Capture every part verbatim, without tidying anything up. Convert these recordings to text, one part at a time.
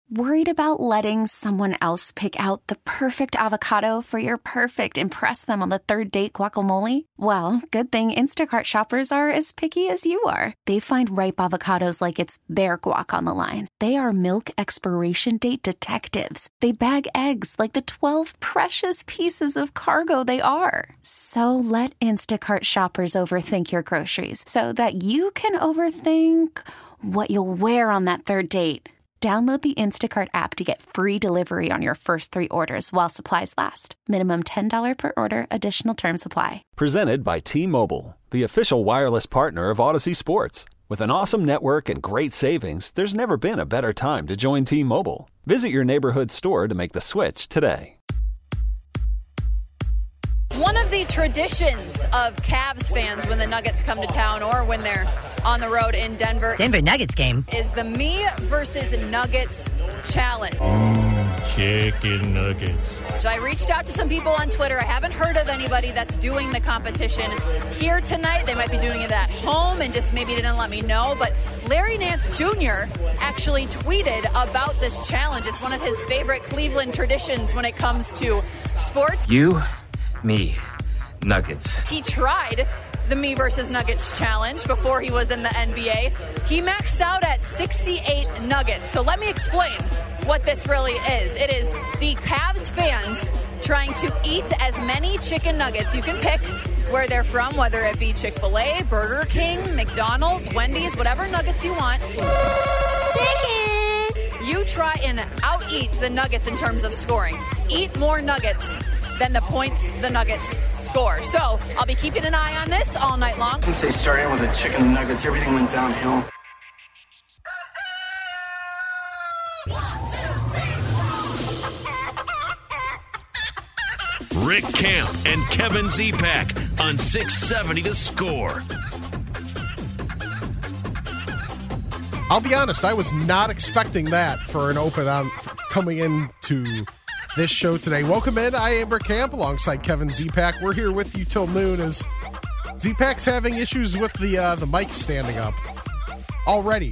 Worried about letting someone else pick out the perfect avocado for your perfect impress them on the third date guacamole? Well, good thing Instacart shoppers are as picky as you are. They find ripe avocados like it's their guac on the line. They are milk expiration date detectives. They bag eggs like the twelve precious pieces of cargo they are. So let Instacart shoppers overthink your groceries so that you can overthink what you'll wear on that third date. Download the Instacart app to get free delivery on your first three orders while supplies last. Minimum ten dollars per order. Additional terms apply. Presented by T-Mobile, the official wireless partner of Odyssey Sports. With an awesome network and great savings, there's never been a better time to join T-Mobile. Visit your neighborhood store to make the switch today. One of the traditions of Cavs fans when the Nuggets come to town or when they're on the road in Denver, Denver Nuggets game, is the Me versus Nuggets challenge. Mm, chicken nuggets. I reached out to some people on Twitter. I haven't heard of anybody that's doing the competition here tonight. They might be doing it at home and just maybe didn't let me know. But Larry Nance Junior actually tweeted about this challenge. It's one of his favorite Cleveland traditions when it comes to sports. You, me, Nuggets. He tried the Me versus Nuggets challenge before he was in the N B A. He maxed out at sixty-eight Nuggets. So let me explain what this really is. It is the Cavs fans trying to eat as many chicken nuggets. You can pick where they're from, whether it be Chick-fil-A, Burger King, McDonald's, Wendy's, whatever nuggets you want. Chicken! You try and out-eat the Nuggets in terms of scoring. Eat more nuggets than the points the Nuggets score. So I'll be keeping an eye on this all night long. Since they started with the chicken nuggets, everything went downhill. Rick Camp and Kevin Zipak on six seventy The Score. I'll be honest, I was not expecting that for an open on coming into this show today. Welcome in. I am Rick Camp alongside Kevin Zipak. We're here with you till noon as Zipak's having issues with the uh, the mic standing up already.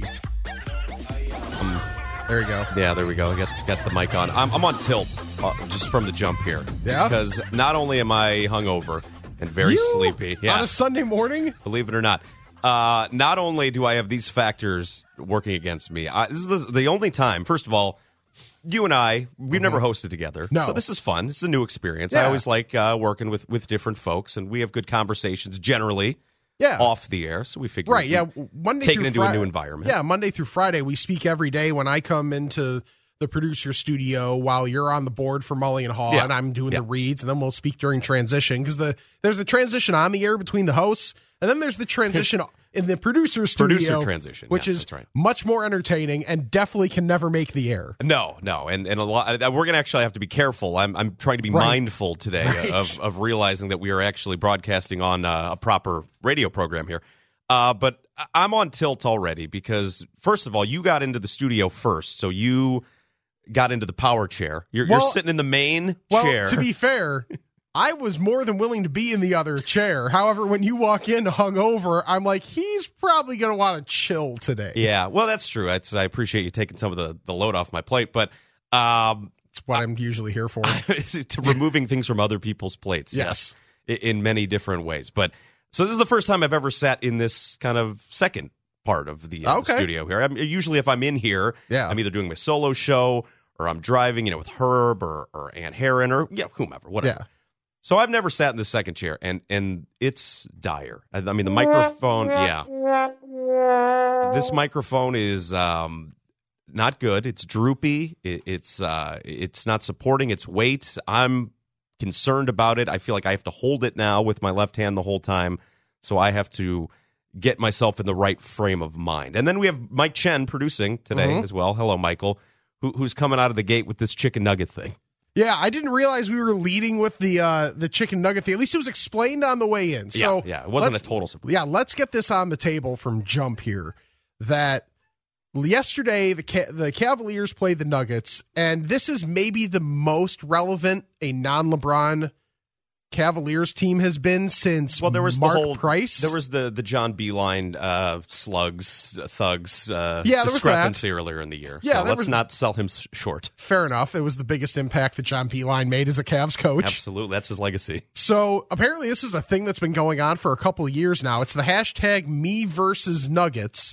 Um, there you go. Yeah, there we go. Got got the mic on. I'm, I'm on tilt uh, just from the jump here. Yeah? Because not only am I hungover and very you? sleepy. Yeah. On a Sunday morning? Believe it or not. Uh, not only do I have these factors working against me, I, this is the, the only time, first of all, you and I, we've mm-hmm. never hosted together. No. So this is fun. This is a new experience. Yeah. I always like uh, working with, with different folks, and we have good conversations generally yeah. off the air. So we figure right, yeah. Monday take it through into Friday, a new environment. Yeah, Monday through Friday, we speak every day when I come into the producer studio while you're on the board for Mully and Haw, yeah. and I'm doing yeah. the reads, and then we'll speak during transition, because the there's the transition on the air between the hosts, and then there's the transition in the producer studio, producer transition, which yeah, is that's right. much more entertaining and definitely can never make the air. No, no, and and a lot. We're going to actually have to be careful. I'm I'm trying to be right. mindful today right. of of realizing that we are actually broadcasting on uh, a proper radio program here. Uh, but I'm on tilt already because, first of all, you got into the studio first, so you got into the power chair. You're, well, you're sitting in the main well, chair. To be fair, I was more than willing to be in the other chair. However, when you walk in hungover, I'm like, he's probably going to want to chill today. Yeah, well, that's true. That's, I appreciate you taking some of the, the load off my plate, but um, it's what I'm usually here for. to removing things from other people's plates. Yes. yes, in many different ways. But so this is the first time I've ever sat in this kind of second part of the, uh, okay. the studio here. I'm, usually, if I'm in here, yeah. I'm either doing my solo show or I'm driving, you know, with Herb or, or Aunt Heron or yeah, whomever, whatever. Yeah. So I've never sat in the second chair, and and it's dire. I, I mean, the microphone, yeah. This microphone is um, not good. It's droopy. It, it's uh, it's not supporting its weight. I'm concerned about it. I feel like I have to hold it now with my left hand the whole time, so I have to get myself in the right frame of mind. And then we have Mike Chen producing today mm-hmm. as well. Hello, Michael, who, who's coming out of the gate with this chicken nugget thing. Yeah, I didn't realize we were leading with the uh, the chicken nugget thing. At least it was explained on the way in. So yeah, yeah, it wasn't a total surprise. Yeah, let's get this on the table from jump here. That yesterday the Ca- the Cavaliers played the Nuggets, and this is maybe the most relevant a non-LeBron Cavaliers team has been since well, there was Mark the whole, Price. There was the, the John Beeline uh, slugs, thugs uh, yeah, there discrepancy was that. earlier in the year. Yeah, so let's was, not sell him short. Fair enough. It was the biggest impact that John Beeline made as a Cavs coach. Absolutely. That's his legacy. So apparently this is a thing that's been going on for a couple of years now. It's the hashtag me versus Nuggets,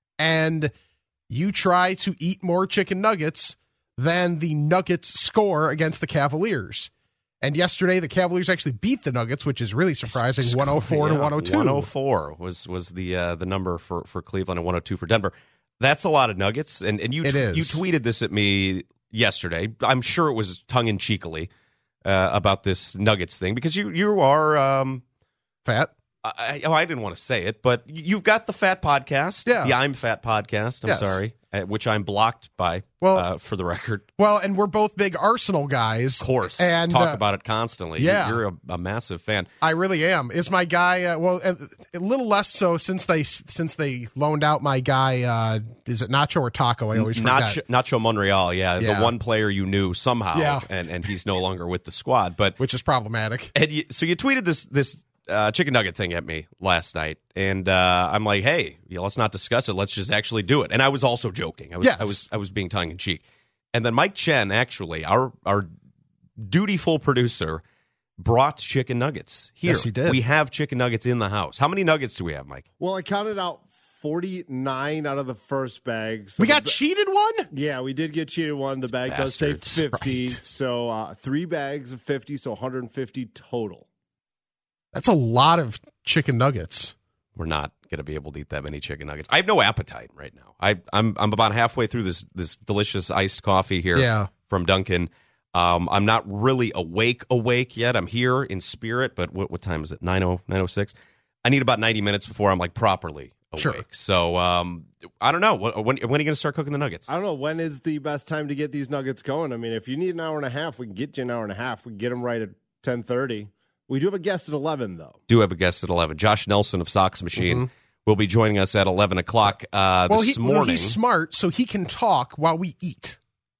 and you try to eat more chicken nuggets than the Nuggets score against the Cavaliers. And yesterday, the Cavaliers actually beat the Nuggets, which is really surprising, one oh four yeah, to one oh two. one oh four was was the uh, the number for, for Cleveland and one oh two for Denver. That's a lot of Nuggets. And and you it t- is. you tweeted this at me yesterday. I'm sure it was tongue-in-cheekily uh, about this Nuggets thing because you, you are... Um, fat? I, oh, I didn't want to say it, but you've got the Fat Podcast, yeah. the I'm Fat Podcast, I'm yes. sorry, uh, which I'm blocked by, well, uh, for the record. Well, and we're both big Arsenal guys. Of course. And, talk uh, about it constantly. Yeah. You're a, a massive fan. I really am. Is my guy, uh, well, a, a little less so since they since they loaned out my guy, uh, is it Nacho or Taco? I always forget. Nacho, Nacho Monreal, yeah, yeah, the one player you knew somehow, yeah. and, and he's no longer with the squad. But Which is problematic. And you, so you tweeted this this uh, chicken nugget thing at me last night, and uh, I'm like, hey, yeah, let's not discuss it. Let's just actually do it. And I was also joking. I was yes. I was I was being tongue in cheek. And then Mike Chen, actually, our our dutiful producer, brought chicken nuggets here. Yes, he did. We have chicken nuggets in the house. How many nuggets do we have, Mike? Well, I counted out forty-nine out of the first bag. So we got the, cheated one? Yeah, we did get cheated one. The bag Bastards. does say fifty. Right. So uh, three bags of fifty, so one hundred fifty total. That's a lot of chicken nuggets. We're not going to be able to eat that many chicken nuggets. I have no appetite right now. I, I'm I'm about halfway through this this delicious iced coffee here yeah. from Dunkin'. Um, I'm not really awake awake yet. I'm here in spirit, but what what time is it? nine oh six I need about ninety minutes before I'm like properly awake. Sure. So um, I don't know. When, when, when are you going to start cooking the nuggets? I don't know. When is the best time to get these nuggets going? I mean, if you need an hour and a half, we can get you an hour and a half. We can get them right at ten thirty. We do have a guest at eleven, though. Do have a guest at eleven. Josh Nelson of Sox Machine Mm-hmm. will be joining us at eleven o'clock uh, well, this he, morning. Well, he's smart, so he can talk while we eat.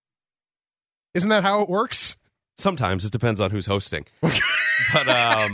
Isn't that how it works? Sometimes it depends on who's hosting, but um,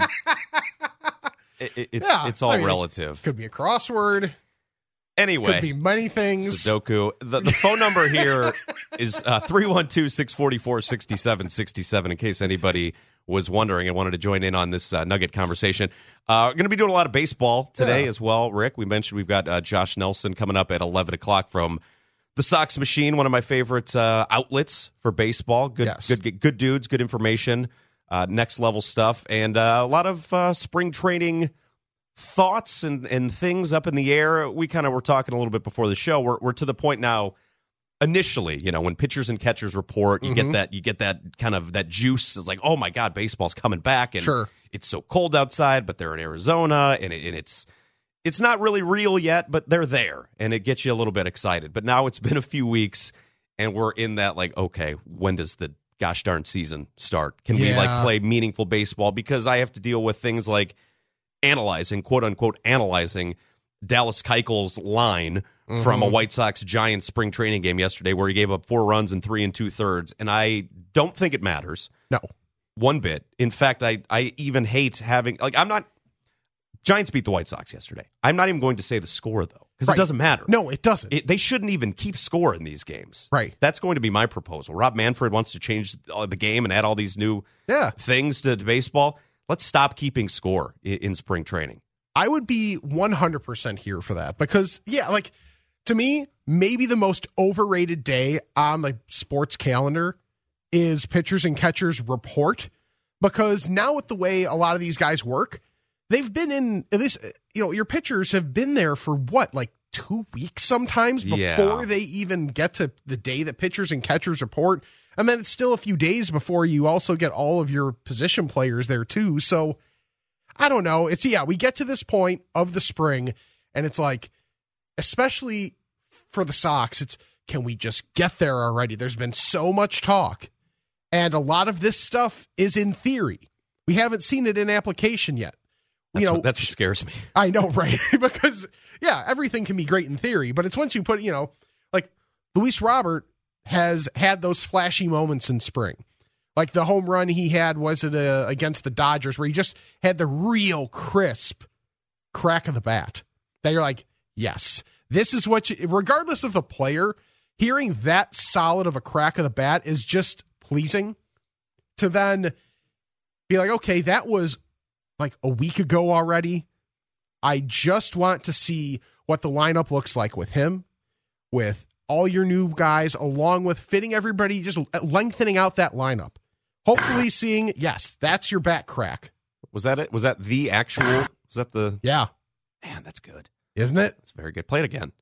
it, it, it's yeah, it's all I mean, relative. Could be a crossword. Anyway, could be many things. Sudoku. The, the phone number here is uh, three one two, six four four, six seven six seven. In case anybody was wondering and wanted to join in on this uh, Nugget conversation. Uh, we're going to be doing a lot of baseball today yeah. as well, Rick. We mentioned we've got uh, Josh Nelson coming up at eleven o'clock from the Sox Machine, one of my favorite uh, outlets for baseball. Good, yes. good, good dudes, good information, uh, next level stuff, and uh, a lot of uh, spring training thoughts and, and things up in the air. We kind of were talking a little bit before the show. We're, we're to the point now. Initially, you know, when pitchers and catchers report, you Mm-hmm. get that you get that kind of that juice. It's like, oh my God, baseball's coming back, and sure. it's so cold outside, but they're in Arizona, and, it, and it's it's not really real yet, but they're there, and it gets you a little bit excited. But now it's been a few weeks, and we're in that like, okay, when does the gosh darn season start? Can we Yeah. like play meaningful baseball? Because I have to deal with things like analyzing, quote unquote, analyzing Dallas Keuchel's line mm-hmm. from a White Sox Giants spring training game yesterday where he gave up four runs in three and two thirds. And I don't think it matters. No. One bit. In fact, I, I even hate having, like, I'm not, Giants beat the White Sox yesterday. I'm not even going to say the score, though, because right. it doesn't matter. No, it doesn't. It, they shouldn't even keep score in these games. Right. That's going to be my proposal. Rob Manfred wants to change the game and add all these new yeah. things to, to baseball. Let's stop keeping score in, in spring training. I would be one hundred percent here for that because, yeah, like, to me, maybe the most overrated day on the sports calendar is pitchers and catchers report, because now with the way a lot of these guys work, they've been in, at least, you know, your pitchers have been there for what, like two weeks sometimes before yeah. they even get to the day that pitchers and catchers report. And then it's still a few days before you also get all of your position players there too. So I don't know. It's, yeah, we get to this point of the spring and it's like, especially for the Sox, it's, can we just get there already? There's been so much talk, and a lot of this stuff is in theory. We haven't seen it in application yet. That's, you know, what, that's what scares me. I know, right? Because, yeah, everything can be great in theory, but it's once you put, you know, like Luis Robert has had those flashy moments in spring. Like the home run he had, was it uh, against the Dodgers, where he just had the real crisp crack of the bat. That you're like, yes, this is what you, regardless of the player, hearing that solid of a crack of the bat is just pleasing to then be like, okay, that was like a week ago already. I just want to see what the lineup looks like with him, with all your new guys, along with fitting everybody, just lengthening out that lineup. Hopefully seeing, yes, that's your bat crack. Was that it? Was that the actual? Was that the? Yeah. Man, that's good. Isn't it? That's very good. Play it again.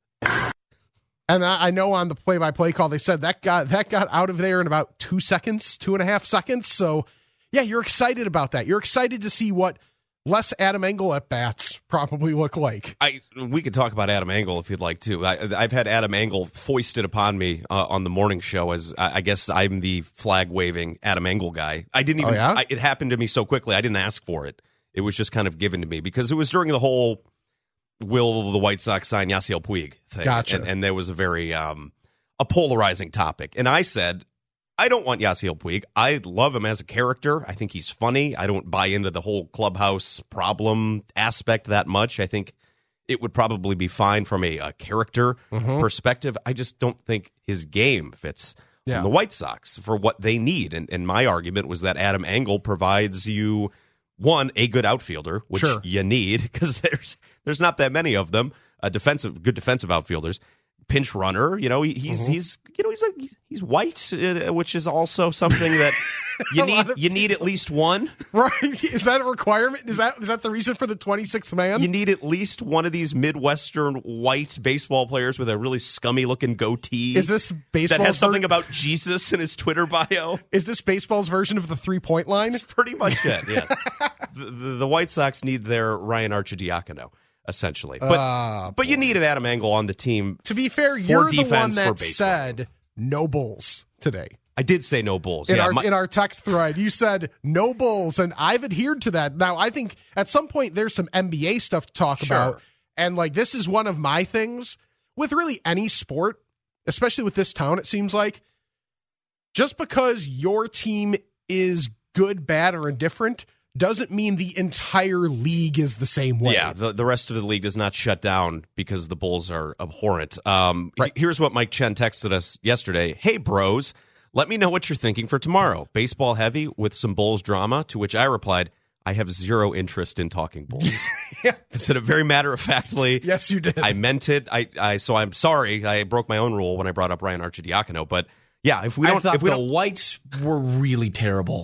And I know on the play-by-play call, they said that got that got out of there in about two seconds, two and a half seconds. So, yeah, you're excited about that. You're excited to see what less Adam Engel at bats probably look like. I we could talk about Adam Engel if you'd like to. I, I've had Adam Engel foisted upon me uh, on the morning show as I, I guess I'm the flag waving Adam Engel guy. I didn't even. Oh, yeah? I, it happened to me so quickly. I didn't ask for it. It was just kind of given to me because it was during the whole will the White Sox sign Yasiel Puig thing. Gotcha. And, and there was a very um, a polarizing topic, and I said, I don't want Yasiel Puig. I love him as a character. I think he's funny. I don't buy into the whole clubhouse problem aspect that much. I think it would probably be fine from a, a character mm-hmm. perspective. I just don't think his game fits yeah. on the White Sox for what they need. And, and my argument was that Adam Engel provides you, one, a good outfielder, which sure. you need because there's there's not that many of them. Uh, defensive, good defensive outfielders. Pinch runner, you know, he, he's mm-hmm. he's you know he's like he's white, uh, which is also something that you need. You need at least one, right? Is that a requirement? Is that is that the reason for the twenty-sixth man? You need at least one of these Midwestern white baseball players with a really scummy looking goatee. Is this baseball that has something ver- about Jesus in his Twitter bio? Is this baseball's version of the three point line? It's pretty much it. Yes, the, the, the White Sox need their Ryan Arcidiacono. Essentially, but uh, but you need an Adam Engel on the team. To be fair, you're the one that said no Bulls today. I did say no Bulls in yeah, our my- in our text thread. You said no Bulls, and I've adhered to that. Now, I think at some point there's some N B A stuff to talk sure. about, and like this is one of my things with really any sport, especially with this town. It seems like just because your team is good, bad, or indifferent doesn't mean the entire league is the same way. Yeah, the, the rest of the league does not shut down because the Bulls are abhorrent. Um, right. Here's what Mike Chen texted us yesterday. Hey, bros, let me know what you're thinking for tomorrow. Baseball heavy with some Bulls drama, to which I replied, I have zero interest in talking Bulls. yeah. I said it very matter-of-factly. Yes, you did. I meant it. I, I So I'm sorry. I broke my own rule when I brought up Ryan Arcidiacono. But, yeah, if we don't... I thought if we the don't, Whites were really terrible.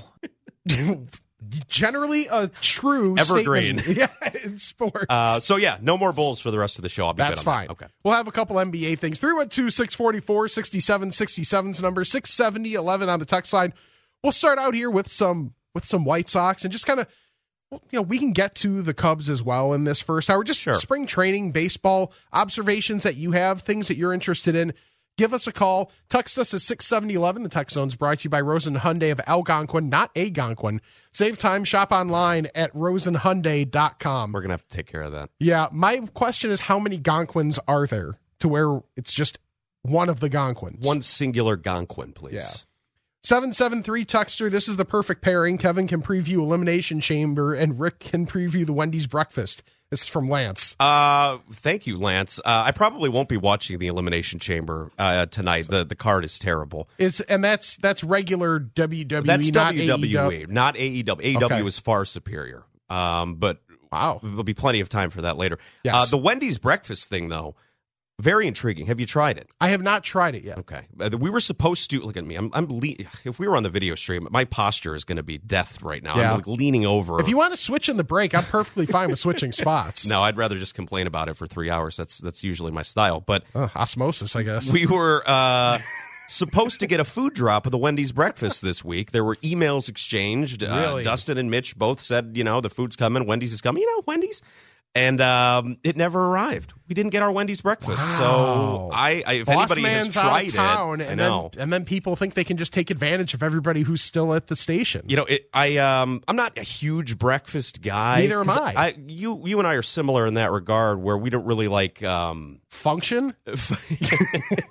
Generally a true evergreen yeah, in sports. Uh, so, yeah, no more Bulls for the rest of the show. I'll be That's good on fine. That. Okay. We'll have a couple N B A things. three one two, six four four, six seven six seven's number, six seventy, eleven on the text line. We'll start out here with some with some White Sox and just kind of, you know, we can get to the Cubs as well in this first hour. Just sure. spring training, baseball, observations that you have, things that you're interested in. Give us a call. Text us at six seventy eleven. The text zone is brought to you by Rosen Hyundai of Algonquin, not Algonquin. Save time. Shop online at rosen hyundai dot com. We're going to have to take care of that. Yeah. My question is, how many Gonquins are there to where it's just one of the Gonquins? One singular Gonquin, please. Yeah. seven seven three Texter. This is the perfect pairing. Kevin can preview Elimination Chamber, and Rick can preview the Wendy's Breakfast. This is from Lance. Uh, thank you, Lance. Uh, I probably won't be watching the Elimination Chamber uh, tonight. The the card is terrible. It's and that's that's regular W W E. That's not W W E, A E W. not A E W. A E W okay. is far superior. Um, but wow, there'll be plenty of time for that later. Yes. Uh, the Wendy's breakfast thing, though, very intriguing. Have you tried it? I have not tried it yet. Okay. Uh, we were supposed to, look at me. I'm, I'm le- if we were on the video stream, my posture is going to be death right now. Yeah. I'm like leaning over. If you want to switch in the break, I'm perfectly fine with switching spots. No, I'd rather just complain about it for three hours. That's that's usually my style. But uh, osmosis, I guess. We were uh, supposed to get a food drop of the Wendy's breakfast this week. There were emails exchanged. Really? Uh, Dustin and Mitch both said, you know, the food's coming. Wendy's is coming. You know, Wendy's. And um, it never arrived. We didn't get our Wendy's breakfast. Wow. So I, I if Boss anybody man's has tried out of town, it, and I know. Then, and then people think they can just take advantage of everybody who's still at the station. You know, it, I um, I'm not a huge breakfast guy. Neither am I. I. You you and I are similar in that regard, where we don't really like um, function.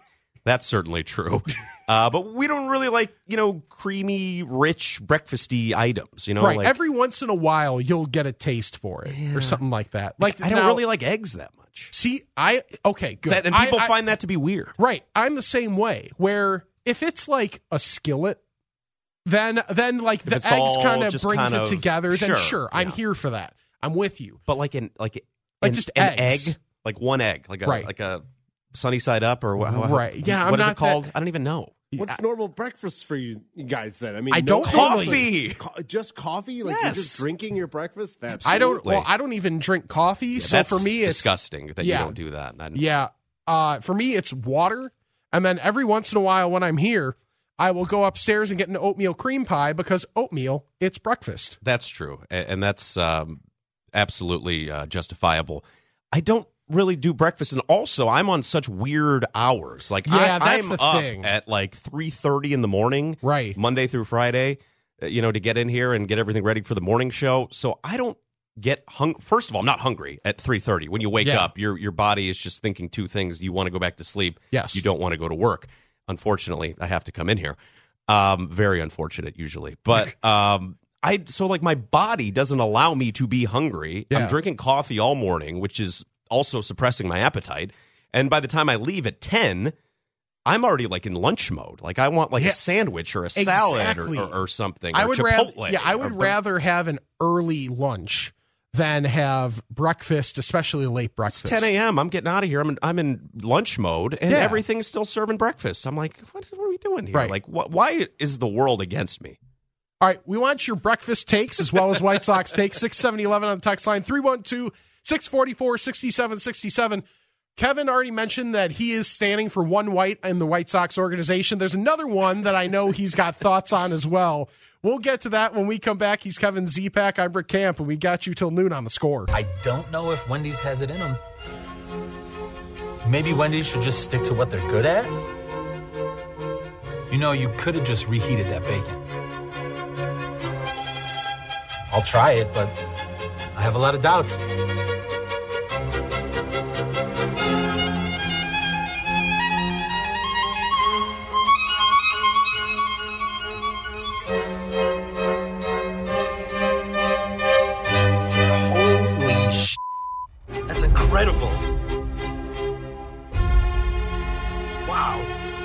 That's certainly true. Uh, but we don't really like, you know, creamy, rich, breakfasty items, you know? Right. Like, Every once in a while, you'll get a taste for it Yeah. or something like that. Like I don't now- really like eggs that much. See, I, okay, good. That- and people I- I- find that to be weird. Right. I'm the same way, where if it's like a skillet, then then like the it's eggs all kind of just brings kind it of- together, then sure, sure, I'm yeah. here for that. I'm with you. But like in like Like an, just an eggs. egg, like one egg, like a Right. like a sunny side up or what? Right. Yeah, I'm What is not it called? that- I don't even know. What's normal breakfast for you, you guys then? I mean, I no don't Coffee. Co- just coffee? Like you're Yes. just drinking your breakfast? That's I don't. Absolutely. Well, I don't even drink coffee, Yeah, so that's for me, it's disgusting that yeah. you don't do that. I- yeah. Uh, for me, it's water, and then every once in a while, when I'm here, I will go upstairs and get an oatmeal cream pie because oatmeal, it's breakfast. That's true, a- and that's um, absolutely uh, justifiable. I don't really do breakfast, and also I'm on such weird hours. Like Yeah, I, that's I'm the up thing. at like three thirty in the morning, Right. Monday through Friday, uh, you know, to get in here and get everything ready for the morning show. So I don't get hung. First of all, I'm not hungry at three thirty. When you wake Yeah. up, your your body is just thinking two things: you want to go back to sleep. Yes. You don't want to go to work. Unfortunately, I have to come in here. Um, very unfortunate, usually, but um. I so like my body doesn't allow me to be hungry. Yeah. I'm drinking coffee all morning, which is also suppressing my appetite. And by the time I leave at ten, I'm already like in lunch mode. Like I want like Yeah. a sandwich or a salad Exactly. or, or, or something. I or would Chipotle. rather. Yeah, I would or- rather have an early lunch than have breakfast, especially late breakfast. It's ten a.m. I'm getting out of here. I'm in, I'm in lunch mode, and Yeah. everything's still serving breakfast. I'm like, what, what are we doing here? Right. Like, wh- why is the world against me? All right, we want your breakfast takes as well as White Sox takes. six seven eleven on the text line, three one two, six four four, six seven six seven. Kevin already mentioned that he is standing for one white in the White Sox organization. There's another one that I know he's got thoughts on as well. We'll get to that when we come back. He's Kevin Z-Pack. I'm Rick Camp, and we got you till noon on the Score. I don't know if Wendy's has it in them. Maybe Wendy's should just stick to what they're good at? You know, you could have just reheated that bacon. I'll try it, but I have a lot of doubts. Holy sh! That's incredible. Wow.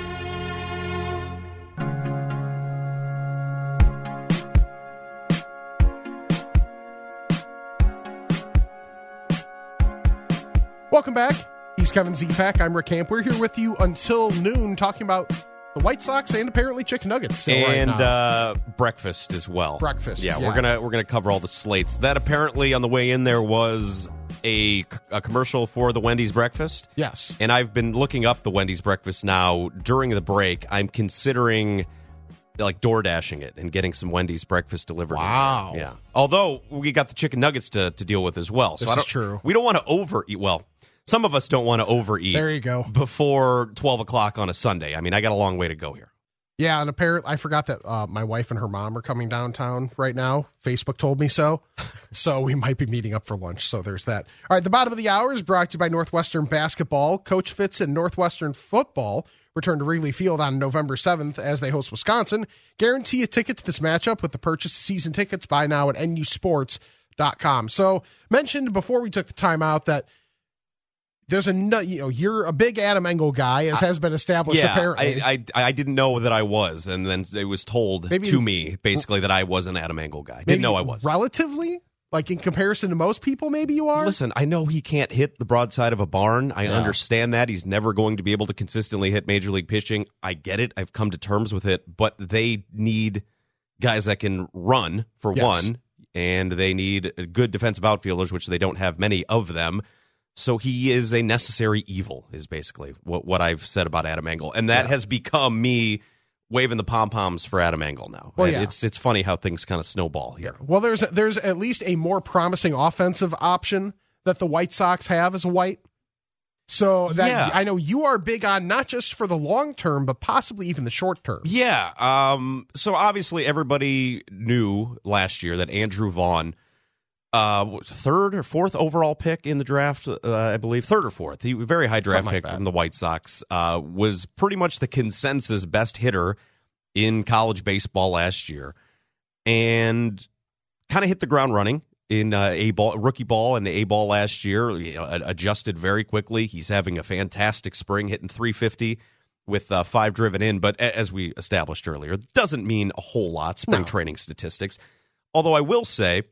Welcome back. He's Kevin Z-Pack. I'm Rick Camp. We're here with you until noon talking about the White Sox and apparently chicken nuggets still and right now. uh, breakfast as well. Breakfast, Yeah, yeah. we're gonna we're gonna cover all the slates. That apparently on the way in there was a, a commercial for the Wendy's breakfast. Yes. And I've been looking up the Wendy's breakfast now during the break. I'm considering like door dashing it and getting some Wendy's breakfast delivered. Wow. Yeah. Although we got the chicken nuggets to, to deal with as well. So This I don't, is true. We don't want to overeat. Well, some of us don't want to overeat. There you go. Before twelve o'clock on a Sunday. I mean, I got a long way to go here. Yeah, and apparently, I forgot that uh, my wife and her mom are coming downtown right now. Facebook told me so. So we might be meeting up for lunch. So there's that. All right, the bottom of the hour is brought to you by Northwestern Basketball. Coach Fitz and Northwestern Football return to Wrigley Field on November seventh as they host Wisconsin. Guarantee a ticket to this matchup with the purchase of season tickets. Buy now at N U sports dot com. So mentioned before we took the time out that there's a, you know, you're a big Adam Engel guy, as has been established yeah, apparently. I, I I didn't know that I was, and then it was told Maybe- to me basically that I was an Adam Engel guy. Maybe Didn't know I was. Relatively? Like in comparison to most people, maybe you are? Listen, I know he can't hit the broadside of a barn. I Yeah. understand that. He's never going to be able to consistently hit major league pitching. I get it. I've come to terms with it. But they need guys that can run, for Yes. one, and they need good defensive outfielders, which they don't have many of them. So he is a necessary evil, is basically what, what I've said about Adam Engel. And that Yeah. has become me waving the pom-poms for Adam Engel now. Well, And yeah. It's it's funny how things kind of snowball here. Well, there's there's at least a more promising offensive option that the White Sox have as a White. So that Yeah. I know you are big on, not just for the long term, but possibly even the short term. Yeah. Um, so obviously everybody knew last year that Andrew Vaughn uh, third or fourth overall pick in the draft, uh, I believe, third or fourth. He very high draft Something like pick that. from the White Sox. Uh, was pretty much the consensus best hitter in college baseball last year, and kind of hit the ground running in uh, a ball, rookie ball and A ball last year. You know, adjusted very quickly. He's having a fantastic spring, hitting three fifty with uh, five driven in. But as we established earlier, it doesn't mean a whole lot. Spring No. training statistics. Although I will say,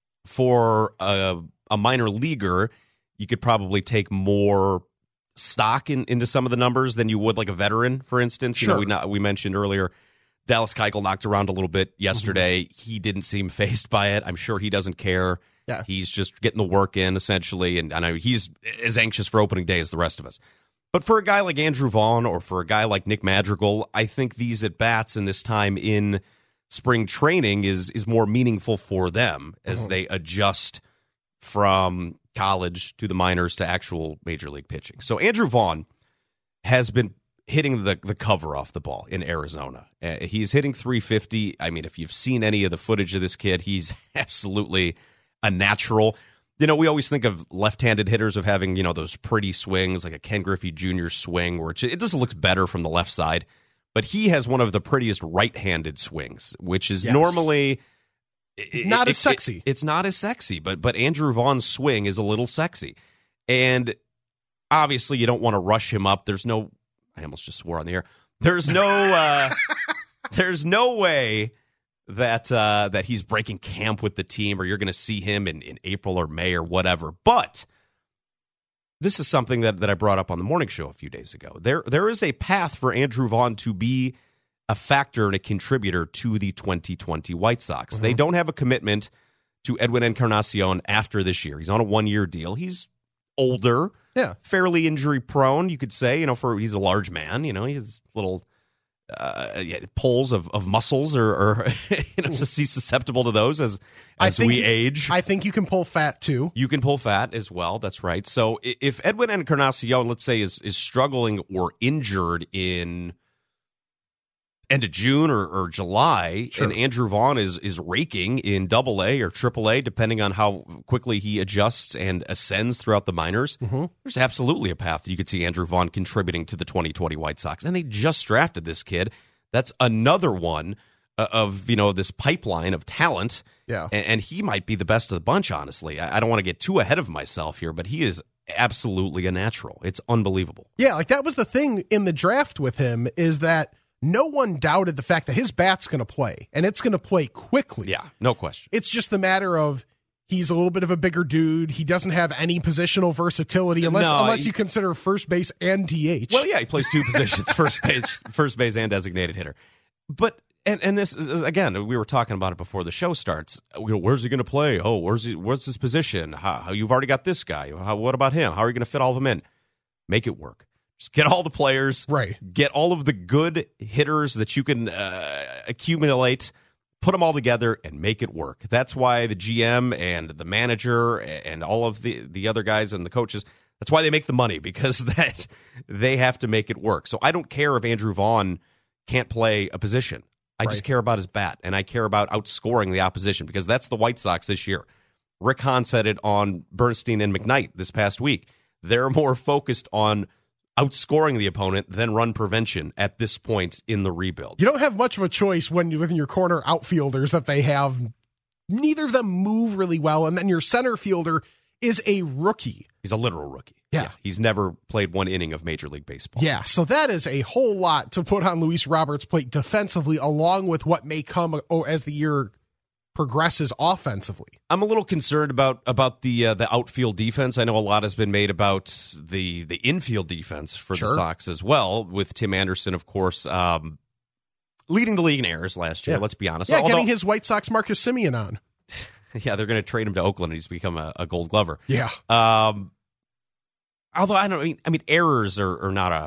for a, a minor leaguer, you could probably take more stock in, into some of the numbers than you would like a veteran, for instance. Sure. You know, we not, we mentioned earlier, Dallas Keuchel knocked around a little bit yesterday. Mm-hmm. He didn't seem fazed by it. I'm sure he doesn't care. Yeah. He's just getting the work in, essentially, and, and I, he's as anxious for opening day as the rest of us. But for a guy like Andrew Vaughn or for a guy like Nick Madrigal, I think these at-bats and this time in spring training is is more meaningful for them as mm-hmm. they adjust from college to the minors to actual major league pitching. So Andrew Vaughn has been hitting the, the cover off the ball in Arizona. Uh, he's hitting three fifty. I mean, if you've seen any of the footage of this kid, he's absolutely a natural. You know, we always think of left-handed hitters of having, you know, those pretty swings, like a Ken Griffey Junior swing, where it just looks better from the left side. But he has one of the prettiest right-handed swings, which is yes. normally not it, as sexy. It, it, it's not as sexy, but but Andrew Vaughn's swing is a little sexy. And obviously you don't want to rush him up. There's no I almost just swore on the air. There's no uh, there's no way that uh, that he's breaking camp with the team or you're going to see him in, in April or May or whatever. But this is something that, that I brought up on the morning show a few days ago. There, there is a path for Andrew Vaughn to be a factor and a contributor to the twenty twenty White Sox. Mm-hmm. They don't have a commitment to Edwin Encarnacion after this year. He's on a one-year deal. He's older, yeah, fairly injury-prone, you could say. You know, for he's a large man. You know, he has little uh, yeah, pulls of, of muscles, or, or you know, he's susceptible to those as as we you, age. I think you can pull fat too. You can pull fat as well. That's right. So if Edwin Encarnacion, let's say, is is struggling or injured in end of June or, or July, sure. and Andrew Vaughn is is raking in Double A or Triple A, depending on how quickly he adjusts and ascends throughout the minors, mm-hmm. there's absolutely a path that you could see Andrew Vaughn contributing to the twenty twenty White Sox. And they just drafted this kid. That's another one of, you know, this pipeline of talent. Yeah. And, and he might be the best of the bunch, honestly. I, I don't want to get too ahead of myself here, but he is absolutely a natural. It's unbelievable. Yeah, like that was the thing in the draft with him, is that no one doubted the fact that his bat's going to play, and it's going to play quickly. Yeah, no question. It's just the matter of he's a little bit of a bigger dude. He doesn't have any positional versatility unless no, unless he, you consider first base and D H. Well, yeah, he plays two positions, first base, first base and designated hitter. But and and this is, again, we were talking about it before the show starts. You know, where's he going to play? Oh, where's he, what's his position? How, how you've already got this guy. How, what about him? How are you going to fit all of them in? Make it work. Just get all the players, right? Get all of the good hitters that you can uh, accumulate, put them all together, and make it work. That's why the G M and the manager and all of the, the other guys and the coaches, that's why they make the money, because that they have to make it work. So I don't care if Andrew Vaughn can't play a position. I right. just care about his bat, and I care about outscoring the opposition, because that's the White Sox this year. Rick Hahn said it on Bernstein and McKnight this past week. They're more focused on outscoring the opponent than run prevention at this point in the rebuild. You don't have much of a choice when you within your corner outfielders that they have. Neither of them move really well, and then your center fielder is a rookie. He's a literal rookie. Yeah. yeah. He's never played one inning of Major League Baseball. Yeah, so that is a whole lot to put on Luis Roberts' plate defensively, along with what may come as the year progresses offensively. I'm a little concerned about about the uh, the outfield defense. I know a lot has been made about the the infield defense for sure. the Sox as well, with Tim Anderson, of course, um, leading the league in errors last year. Yeah. Let's be honest. Yeah, Although, getting his White Sox Marcus Semien on. Yeah, they're going to trade him to Oakland, and he's become a, a Gold Glover. Yeah. Um, although I don't I mean, I mean, errors are, are not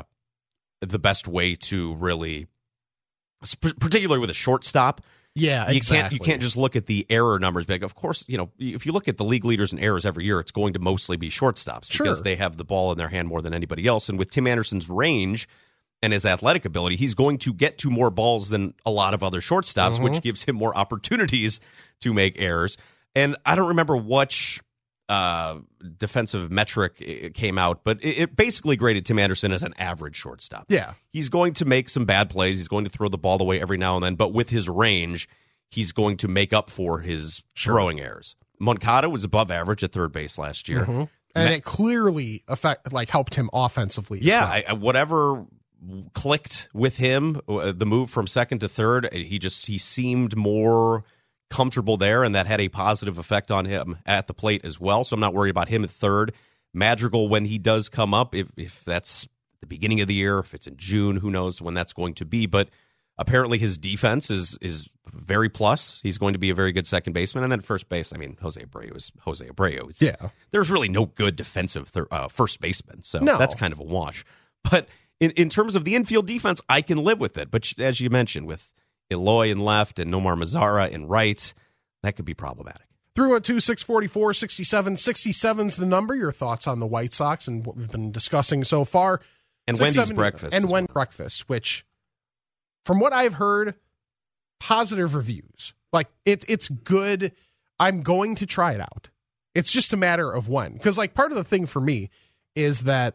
a the best way to really, particularly with a shortstop. Yeah, you exactly. can't you can't just look at the error numbers. But of course, you know, if you look at the league leaders in errors every year, it's going to mostly be shortstops because sure. they have the ball in their hand more than anybody else. And with Tim Anderson's range and his athletic ability, he's going to get to more balls than a lot of other shortstops, mm-hmm. which gives him more opportunities to make errors. And I don't remember which uh, defensive metric it came out, but it, it basically graded Tim Anderson as an average shortstop. Yeah. He's going to make some bad plays. He's going to throw the ball away every now and then, but with his range, he's going to make up for his sure. throwing errors. Moncada was above average at third base last year. Mm-hmm. And Ma- it clearly affect, like helped him offensively. Yeah, well. I, whatever clicked with him, the move from second to third, he just he seemed more comfortable there, and that had a positive effect on him at the plate as well. So I'm not worried about him at third. Madrigal, when he does come up, if, if that's the beginning of the year, if it's in June, who knows when that's going to be. But apparently his defense is is very plus. He's going to be a very good second baseman. And then first base, I mean, Jose Abreu is Jose Abreu. It's, yeah. There's really no good defensive thir- uh, first baseman, so no. that's kind of a wash. But in, in terms of the infield defense, I can live with it. But as you mentioned, with Eloy in left and Nomar Mazara in right, that could be problematic. three one two, six four four, six seven six seven's the number. Your thoughts on the White Sox and what we've been discussing so far. And Wendy's breakfast. And Wendy's breakfast, which, from what I've heard, positive reviews. Like, it, it's good. I'm going to try it out. It's just a matter of when. Because, like, part of the thing for me is that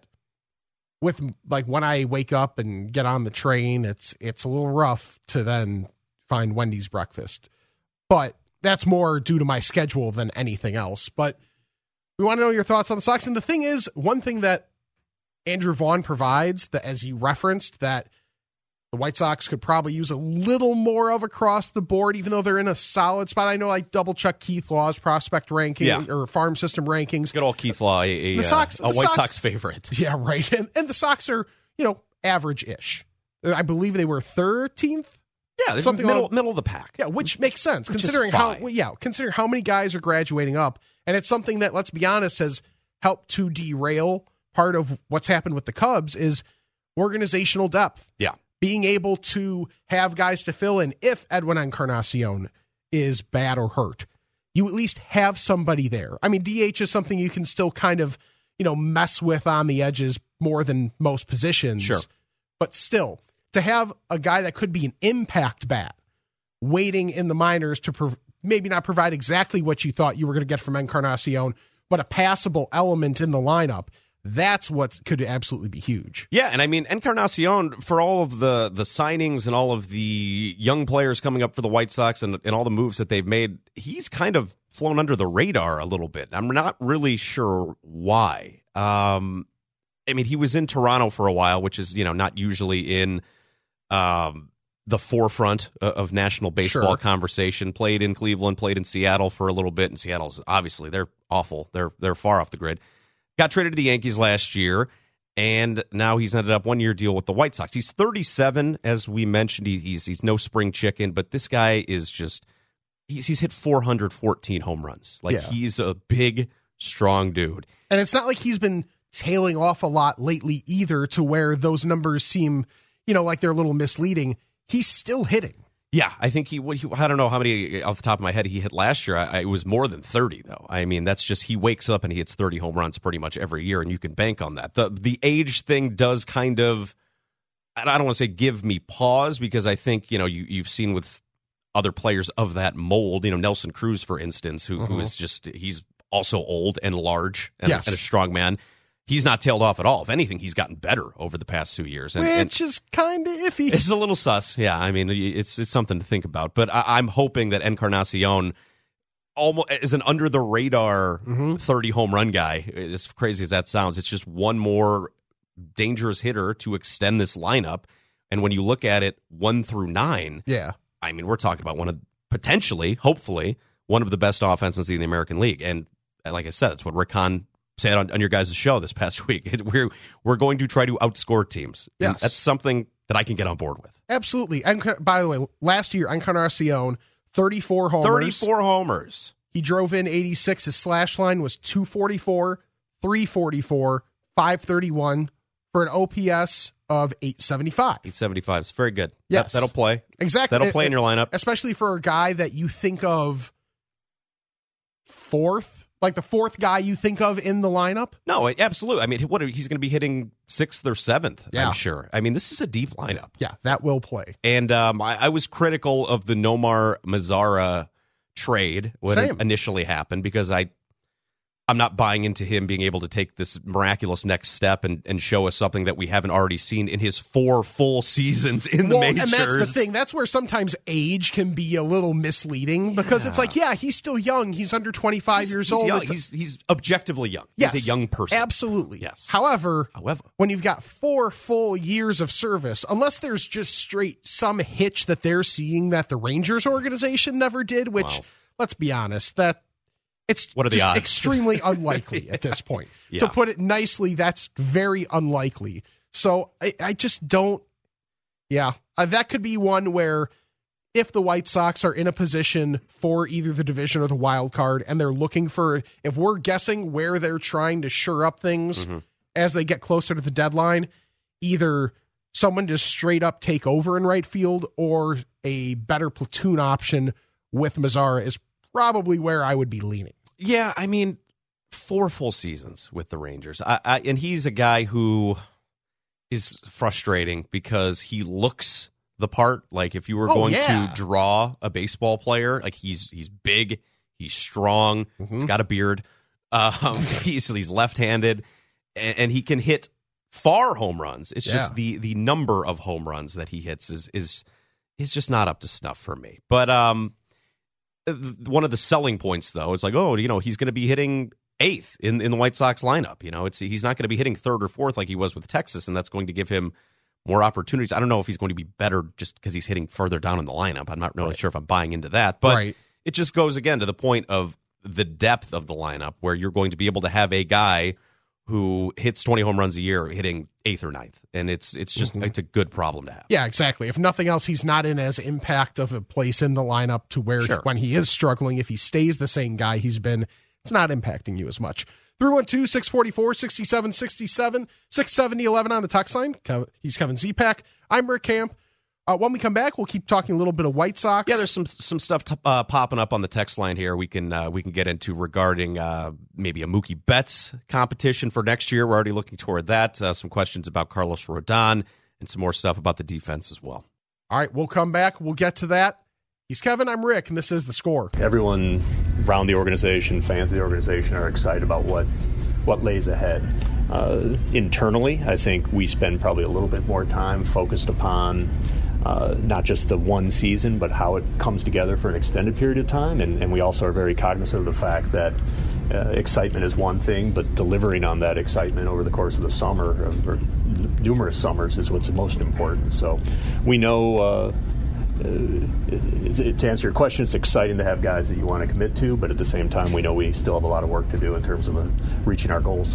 with, like, when I wake up and get on the train, it's it's a little rough to then find Wendy's breakfast. But that's more due to my schedule than anything else. But we want to know your thoughts on the Sox. And the thing is, one thing that Andrew Vaughn provides, that as you referenced, that the White Sox could probably use a little more of across the board, even though they're in a solid spot. I know I double check Keith Law's prospect ranking yeah. or farm system rankings. Good old Keith Law, a, a, the Sox, uh, a the White Sox, Sox favorite. Yeah, right. And, and the Sox are, you know, average-ish. I believe they were thirteenth. Yeah, they're something middle, like, middle of the pack. Yeah, which makes sense which considering how well, yeah, considering how many guys are graduating up, and it's something that, let's be honest, has helped to derail part of what's happened with the Cubs is organizational depth. Yeah. Being able to have guys to fill in if Edwin Encarnacion is bad or hurt. You at least have somebody there. I mean, D H is something you can still kind of, you know, mess with on the edges more than most positions. Sure. But still, to have a guy that could be an impact bat waiting in the minors to prov- maybe not provide exactly what you thought you were going to get from Encarnacion, but a passable element in the lineup, that's what could absolutely be huge. Yeah, and I mean, Encarnacion, for all of the the signings and all of the young players coming up for the White Sox and, and all the moves that they've made, he's kind of flown under the radar a little bit. I'm not really sure why. Um, I mean, he was in Toronto for a while, which is, you know, not usually in um, the forefront of national baseball sure. conversation. Played in Cleveland, played in Seattle for a little bit, and Seattle's obviously, they're awful. They're they're far off the grid. Got traded to the Yankees last year, and now he's ended up one-year deal with the White Sox. He's thirty-seven, as we mentioned. He, he's he's no spring chicken, but this guy is just he's he's hit four hundred fourteen home runs. Like, yeah. he's a big, strong dude. And it's not like he's been tailing off a lot lately either, to where those numbers seem, you know, like they're a little misleading. He's still hitting. Yeah, I think he, he, I don't know how many off the top of my head he hit last year. I, I, it was more than thirty, though. I mean, that's just, he wakes up and he hits thirty home runs pretty much every year, and you can bank on that. The the age thing does kind of, I don't want to say give me pause, because I think, you know, you, you've seen with other players of that mold, you know, Nelson Cruz, for instance, who, mm-hmm. who is just, he's also old and large and, yes. and a strong man. He's not tailed off at all. If anything, he's gotten better over the past two years. And, Which and is kind of iffy. It's a little sus. Yeah, I mean, it's it's something to think about. But I, I'm hoping that Encarnacion almost is an under-the-radar mm-hmm. thirty home run guy. As crazy as that sounds, it's just one more dangerous hitter to extend this lineup. And when you look at it one through nine, yeah, I mean, we're talking about one of, potentially, hopefully, one of the best offenses in the American League. And like I said, that's what Rick Hahn said on, on your guys' show this past week. It, we're we're going to try to outscore teams. Yes. And that's something that I can get on board with. Absolutely. And by the way, last year, Encarnacion, thirty-four homers. thirty-four homers. He drove in eighty-six. His slash line was two forty-four, three forty-four, five thirty-one for an O P S of eight seventy-five. eight seventy-five is very good. Yes. That, that'll play. Exactly. That'll play it, in your lineup. Especially for a guy that you think of fourth. Like the fourth guy you think of in the lineup? No, absolutely. I mean, what he's going to be hitting sixth or seventh, yeah. I'm sure. I mean, this is a deep lineup. Yeah, that will play. And um, I, I was critical of the Nomar Mazara trade when Same. it initially happened because I I'm not buying into him being able to take this miraculous next step and, and show us something that we haven't already seen in his four full seasons in well, the majors. And that's the thing. That's where sometimes age can be a little misleading because Yeah. it's like, yeah, he's still young. He's under twenty-five He's- years he's old. young. It's- He's he's objectively young. Yes, He's a young person. Absolutely. Yes. However, However, when you've got four full years of service, unless there's just straight some hitch that they're seeing that the Rangers organization never did, which, Wow. let's be honest, that it's What are the just odds? extremely unlikely at this point. Yeah. To put it nicely, that's very unlikely. So I, I just don't. Yeah, uh, that could be one where if the White Sox are in a position for either the division or the wild card and they're looking for, if we're guessing where they're trying to shore up things Mm-hmm. as they get closer to the deadline, either someone just straight up take over in right field or a better platoon option with Mazara is probably where I would be leaning. yeah, I mean, four full seasons with the Rangers. I, I, and he's a guy who is frustrating because he looks the part. Like if you were Oh, going yeah. to draw a baseball player, like he's he's big, he's strong, Mm-hmm. he's got a beard, um, he's he's left-handed, and, and he can hit far home runs. It's Yeah. just the the number of home runs that he hits is is is just not up to snuff for me. But um, one of the selling points, though, it's like, oh, you know, he's going to be hitting eighth in, in the White Sox lineup. You know, it's he's not going to be hitting third or fourth like he was with Texas, and that's going to give him more opportunities. I don't know if he's going to be better just because he's hitting further down in the lineup. I'm not really Right. sure if I'm buying into that, but Right. it just goes again to the point of the depth of the lineup where you're going to be able to have a guy who hits twenty home runs a year hitting eighth or ninth, and it's it's just it's a good problem to have. Yeah, exactly. If nothing else, he's not in as impact of a place in the lineup to where Sure. when he is struggling, if he stays the same guy he's been, it's not impacting you as much. three one two, six four four, six seven six seven, six seventy, eleven on the text line. Kev- He's Kevin Z-Pack. I'm Rick Camp. Uh, when we come back, we'll keep talking a little bit of White Sox. Yeah, there's some some stuff t- uh, popping up on the text line here. We can uh, we can get into regarding uh, maybe a Mookie Betts competition for next year. We're already looking toward that. Uh, some questions about Carlos Rodon and some more stuff about the defense as well. All right, we'll come back. We'll get to that. He's Kevin. I'm Rick, and this is The Score. Everyone around the organization, fans of the organization, are excited about what what lays ahead. Uh, internally, I think we spend probably a little bit more time focused upon uh, not just the one season, but how it comes together for an extended period of time. And, and we also are very cognizant of the fact that uh, excitement is one thing, but delivering on that excitement over the course of the summer, or, or numerous summers, is what's most important. So we know... Uh, Uh, to answer your question, it's exciting to have guys that you want to commit to, but at the same time, we know we still have a lot of work to do in terms of uh, reaching our goals.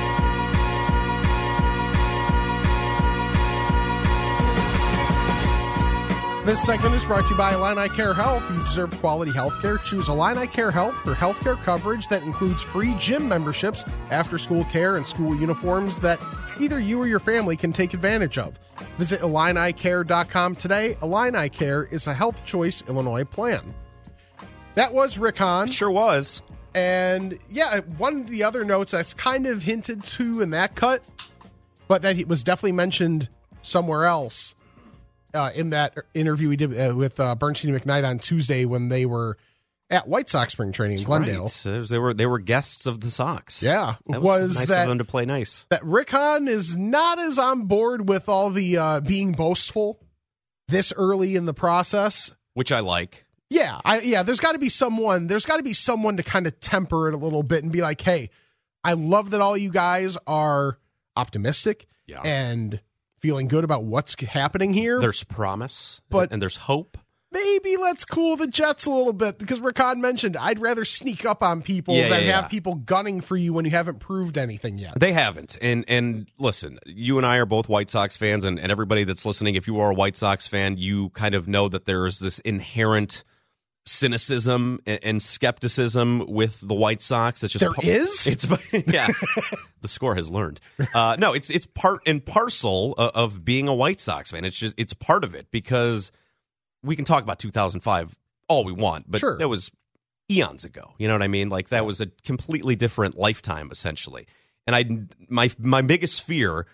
This segment is brought to you by Illini Care Health. You deserve quality health care. Choose Illini Care Health for health care coverage that includes free gym memberships, after-school care, and school uniforms that either you or your family can take advantage of. Visit Illini Care dot com today. Illini Care is a Health Choice Illinois plan. That was Rick Hahn. Sure was. And yeah, one of the other notes that's kind of hinted to in that cut, but that it was definitely mentioned somewhere else uh, in that interview we did uh, with uh, Bernstein and McKnight on Tuesday when they were at White Sox spring training in Glendale. Right. They were they were guests of the Sox. Yeah, that was, was nice that of them to play nice. That Rick Hahn is not as on board with all the uh, being boastful this early in the process, which I like. Yeah, I, yeah. There's got to be someone. There's got to be someone to kind of temper it a little bit and be like, "Hey, I love that all you guys are optimistic yeah. and feeling good about what's happening here. There's promise, but and there's hope. Maybe let's cool the jets a little bit because Rick Hahn mentioned I'd rather sneak up on people yeah, than yeah, have yeah. people gunning for you when you haven't proved anything yet." They haven't. And and listen, you and I are both White Sox fans, and, and everybody that's listening, if you are a White Sox fan, you kind of know that there is this inherent cynicism and, and skepticism with the White Sox. It's just there par- is. It's yeah. The Score has learned. Uh, no, it's it's part and parcel of, of being a White Sox fan. It's just it's part of it because we can talk about two thousand five all we want, but sure. that was eons ago. You know what I mean? Like that was a completely different lifetime, essentially. And I my my biggest fear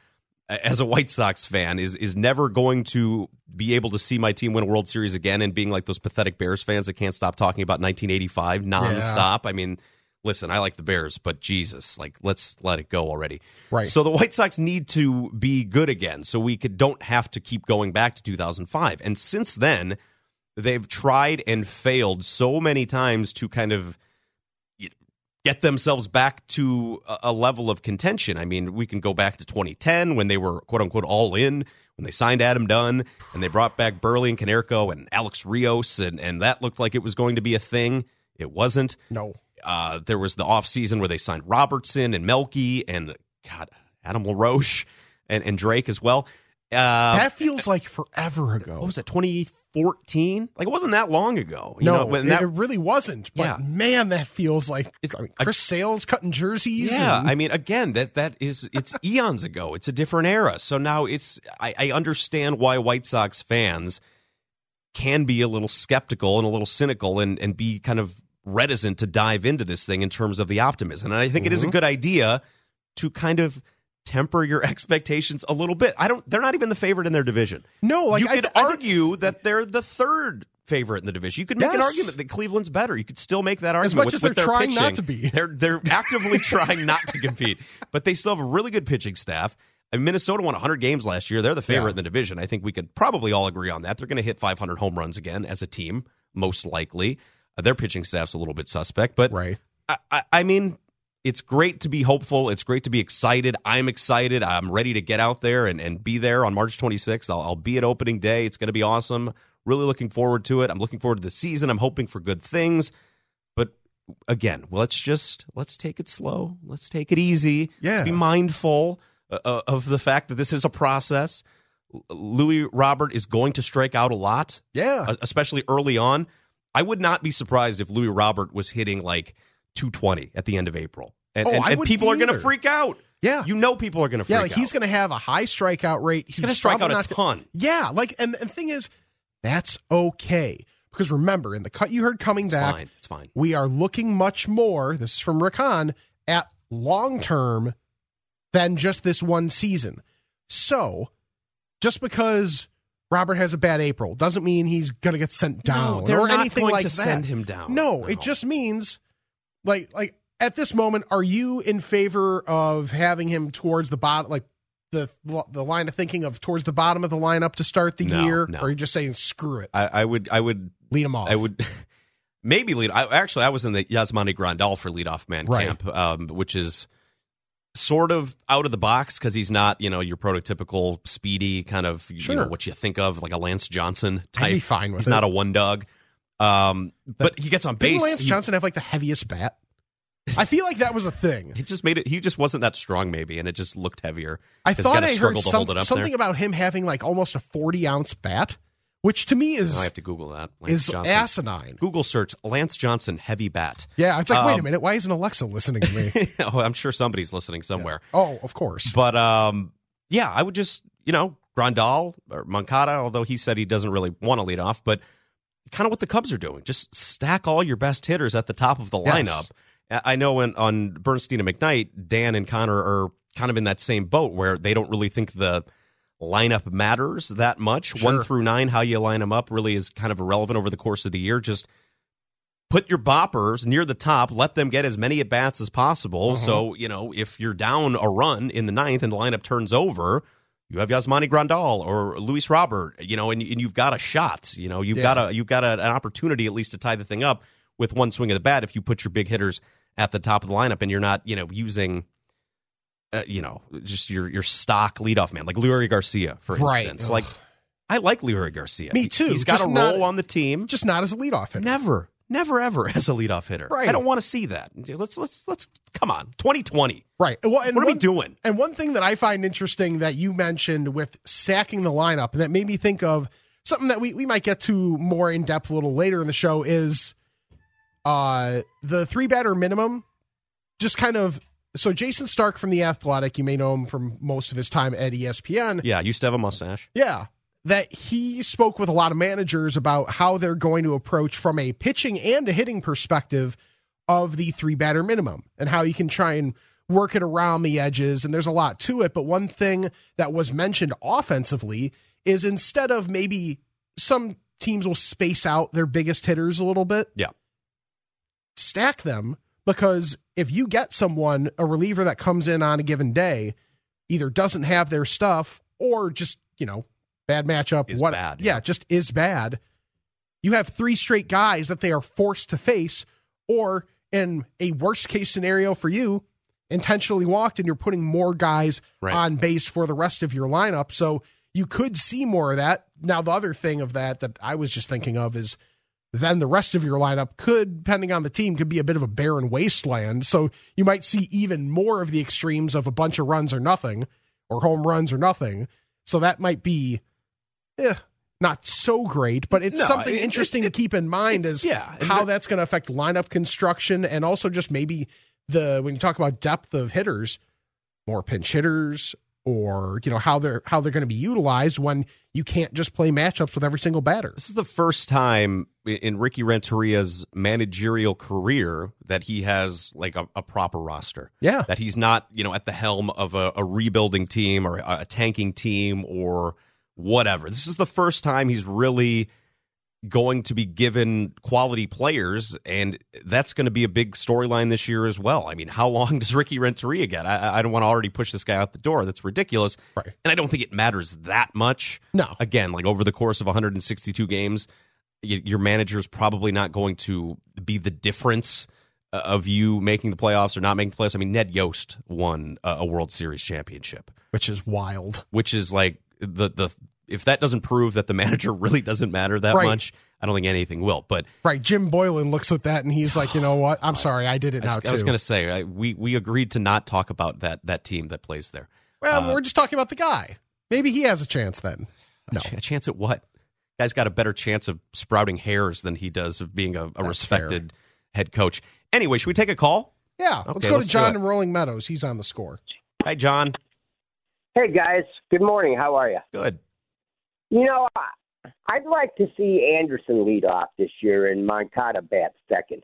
as a White Sox fan, is is never going to be able to see my team win a World Series again and being like those pathetic Bears fans that can't stop talking about nineteen eighty-five nonstop. Yeah. I mean, listen, I like the Bears, but Jesus, like, let's let it go already. Right. So the White Sox need to be good again, so we could don't have to keep going back to two thousand five. And since then, they've tried and failed so many times to kind of get themselves back to a level of contention. I mean, we can go back to twenty ten when they were, quote-unquote, all in, when they signed Adam Dunn, and they brought back Burley and Canerco and Alex Rios, and, and that looked like it was going to be a thing. It wasn't. No. Uh, there was the offseason where they signed Robertson and Melky and, God, Adam LaRoche and, and Drake as well. Uh, that feels like forever ago. What was that, twenty fourteen? Like, it wasn't that long ago. You no, know, when that, it really wasn't. But, yeah. man, that feels like I mean, Chris Sales cutting jerseys. Yeah, and... I mean, again, that that is, it's eons ago. It's a different era. So now it's, I, I understand why White Sox fans can be a little skeptical and a little cynical and, and be kind of reticent to dive into this thing in terms of the optimism. And I think mm-hmm. it is a good idea to kind of temper your expectations a little bit. I don't. They're not even the favorite in their division. No, like you I could th- argue think... that they're the third favorite in the division. You could make yes. an argument that Cleveland's better. You could still make that argument. As much with, as they're with their trying pitching. not to be. They're they're actively trying not to compete, but they still have a really good pitching staff. I mean, Minnesota won one hundred games last year. They're the favorite yeah. in the division. I think we could probably all agree on that. They're going to hit five hundred home runs again as a team, most likely. Uh, their pitching staff's a little bit suspect, but right. I, I, I mean. It's great to be hopeful. It's great to be excited. I'm excited. I'm ready to get out there and, and be there on March twenty-sixth. I'll, I'll be at opening day. It's going to be awesome. Really looking forward to it. I'm looking forward to the season. I'm hoping for good things. But again, let's just let's take it slow. Let's take it easy. Yeah. Let's be mindful uh, of the fact that this is a process. Louis Robert is going to strike out a lot. Yeah. Especially early on. I would not be surprised if Louis Robert was hitting like two twenty at the end of April. And, oh, and, and people are going to freak out. Yeah. You know people are going to freak yeah, out. like he's going to have a high strikeout rate. He's, he's going to strike out a ton. Gonna, yeah, like, and, and the thing is, that's okay. Because remember, in the cut you heard coming it's back, fine. It's fine. We are looking much more, this is from Rick Hahn, at long-term than just this one season. So, just because Robert has a bad April doesn't mean he's going to get sent down no, they're or not anything going like to that. Send him down. No, no, it just means, like, like at this moment, are you in favor of having him towards the bottom, like the the line of thinking of towards the bottom of the lineup to start the no, year, no. or are you just saying screw it? I, I would, I would lead him off. I would maybe lead. I, actually, I was in the Yasmani Grandal for leadoff man right. camp, um, which is sort of out of the box because he's not, you know, your prototypical speedy kind of, sure. you know, what you think of like a Lance Johnson type. I'd be fine with he's it. not a one dog, um, but he gets on base. Didn't Lance he, Johnson have like the heaviest bat? I feel like that was a thing. He just made it. He just wasn't that strong, maybe, and it just looked heavier. I thought I heard to some, hold it up something there. about him having like almost a forty ounce bat, which to me is oh, I have to Google that. Lance is Johnson. asinine. Google search Lance Johnson heavy bat. Yeah, it's like, um, wait a minute, why isn't Alexa listening to me? oh, I'm sure somebody's listening somewhere. Yeah. Oh, of course. But um, yeah, I would just you know Grandal or Moncada, although he said he doesn't really want to lead off, but kind of what the Cubs are doing. Just stack all your best hitters at the top of the yes. lineup. I know when, on Bernstein and McKnight, Dan and Connor are kind of in that same boat where they don't really think the lineup matters that much. Sure. One through nine, how you line them up really is kind of irrelevant over the course of the year. Just put your boppers near the top, let them get as many at-bats as possible. Uh-huh. So, you know, if you're down a run in the ninth and the lineup turns over, you have Yasmani Grandal or Luis Robert, you know, and, and you've got a shot. You know, you've yeah. got a you've got a, an opportunity at least to tie the thing up with one swing of the bat if you put your big hitters at the top of the lineup and you're not, you know, using, uh, you know, just your your stock leadoff man, like Leury Garcia, for right. instance. Ugh. Like, I like Leury Garcia. Me too. He's got just a not, role on the team. Just not as a leadoff hitter. Never. Never ever as a leadoff hitter. Right. I don't want to see that. Let's let's let's come on. twenty twenty. Right. Well, and what are one, we doing? And one thing that I find interesting that you mentioned with stacking the lineup, and that made me think of something that we, we might get to more in depth a little later in the show is uh, the three batter minimum. Just kind of so Jason Stark from The Athletic, you may know him from most of his time at E S P N. Yeah, used to have a mustache. Yeah. That he spoke with a lot of managers about how they're going to approach from a pitching and a hitting perspective of the three batter minimum and how you can try and work it around the edges, and there's a lot to it. But one thing that was mentioned offensively is instead of maybe some teams will space out their biggest hitters a little bit. Yeah. Stack them, because if you get someone, a reliever that comes in on a given day, either doesn't have their stuff or just, you know, bad matchup. Is what, bad. Yeah, just is bad. You have three straight guys that they are forced to face, or in a worst case scenario for you, intentionally walked, and you're putting more guys right. on base for the rest of your lineup. So you could see more of that. Now, the other thing of that that I was just thinking of is then the rest of your lineup could, depending on the team, could be a bit of a barren wasteland. So you might see even more of the extremes of a bunch of runs or nothing, or home runs or nothing. So that might be eh, not so great, but it's no, something it, interesting it, it, to keep in mind is yeah, how that's going to affect lineup construction, and also just maybe the when you talk about depth of hitters, more pinch hitters, or you know how they're how they're going to be utilized when you can't just play matchups with every single batter. This is the first time in Ricky Renteria's managerial career that he has like a, a proper roster. Yeah, that he's not you know at the helm of a, a rebuilding team or a, a tanking team or whatever. This is the first time he's really going to be given quality players, and that's going to be a big storyline this year as well. I mean, how long does Ricky Renteria get? I, I don't want to already push this guy out the door. That's ridiculous. Right. And I don't think it matters that much. No. Again, like over the course of one hundred sixty-two games, y- your manager's probably not going to be the difference of you making the playoffs or not making the playoffs. I mean, Ned Yost won a, a World Series championship. Which is wild. Which is like the the if that doesn't prove that the manager really doesn't matter that right. much, I don't think anything will. But right, Jim Boylan looks at that and he's like, you know what? I'm sorry, I did it now I was, too. I was going to say I, we we agreed to not talk about that that team that plays there. Well, uh, we're just talking about the guy. Maybe he has a chance then. No, a chance at what? Guy's got a better chance of sprouting hairs than he does of being a, a respected fair. head coach. Anyway, should we take a call? Yeah, okay, let's go let's to John in Rolling Meadows. He's on the score. Hi, John. Hey, guys. Good morning. How are you? Good. You know, I'd like to see Anderson lead off this year and Moncada bat second.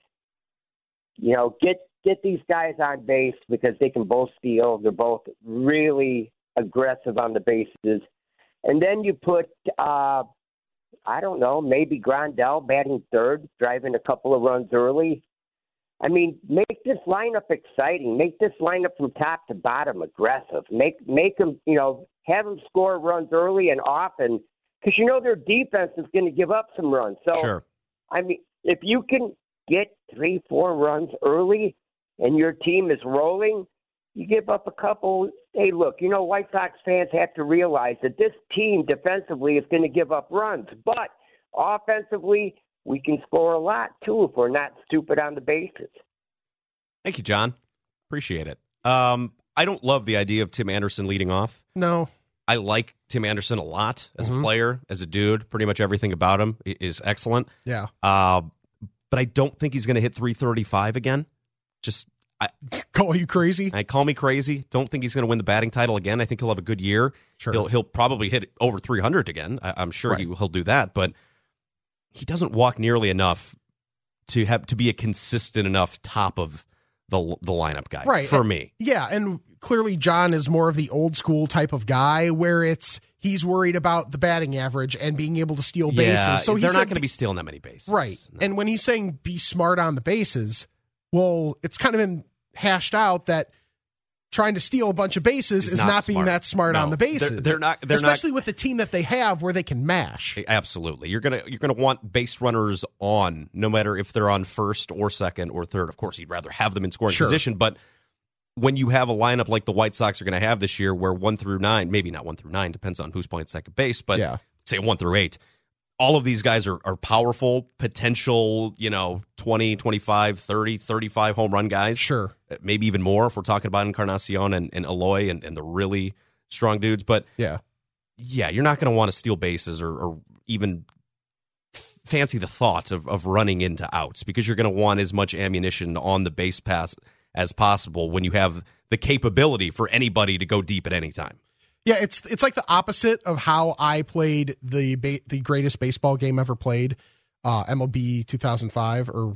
You know, get get these guys on base because they can both steal. They're both really aggressive on the bases. And then you put, uh, I don't know, maybe Grandal batting third, driving a couple of runs early. I mean, make this lineup exciting. Make this lineup from top to bottom aggressive. Make make them, you know, have them score runs early and often. Because you know their defense is going to give up some runs. So, sure. I mean, if you can get three, four runs early and your team is rolling, you give up a couple. Hey, look, you know, White Sox fans have to realize that this team defensively is going to give up runs. But offensively, we can score a lot, too, if we're not stupid on the bases. Thank you, John. Appreciate it. Um, I don't love the idea of Tim Anderson leading off. No. I like Tim Anderson a lot as mm-hmm. a player, as a dude. Pretty much everything about him is excellent. Yeah. Uh, but I don't think he's going to hit three thirty-five again. Just I, call you crazy? I call me crazy. Don't think he's going to win the batting title again. I think he'll have a good year. Sure. He'll he'll probably hit over three hundred again. I, I'm sure right. he, he'll do that. But he doesn't walk nearly enough to have to be a consistent enough top of the the lineup guy right. for and, me. Yeah, and clearly John is more of the old school type of guy where it's he's worried about the batting average and being able to steal bases. Yeah, so they're he not going to be stealing that many bases. Right. No. And when he's saying be smart on the bases, well, it's kind of been hashed out that trying to steal a bunch of bases He's is not not being smart. that smart No, on the bases. They're, they're not. They're especially not, with the team that they have where they can mash. Absolutely, you're gonna you're gonna want base runners on, no matter if they're on first or second or third. Of course, you'd rather have them in scoring sure. position, but when you have a lineup like the White Sox are going to have this year, where one through nine, maybe not one through nine, depends on who's playing second base, but yeah. say one through eight, all of these guys are, are powerful, potential, you know, twenty, twenty-five, thirty, thirty-five home run guys. Sure. Maybe even more if we're talking about Encarnacion and, and Eloy and, and the really strong dudes. But yeah, yeah, you're not going to want to steal bases or, or even f- fancy the thought of, of running into outs because you're going to want as much ammunition on the base pass as possible when you have the capability for anybody to go deep at any time. Yeah, it's it's like the opposite of how I played the ba- the greatest baseball game ever played, uh, M L B two thousand five or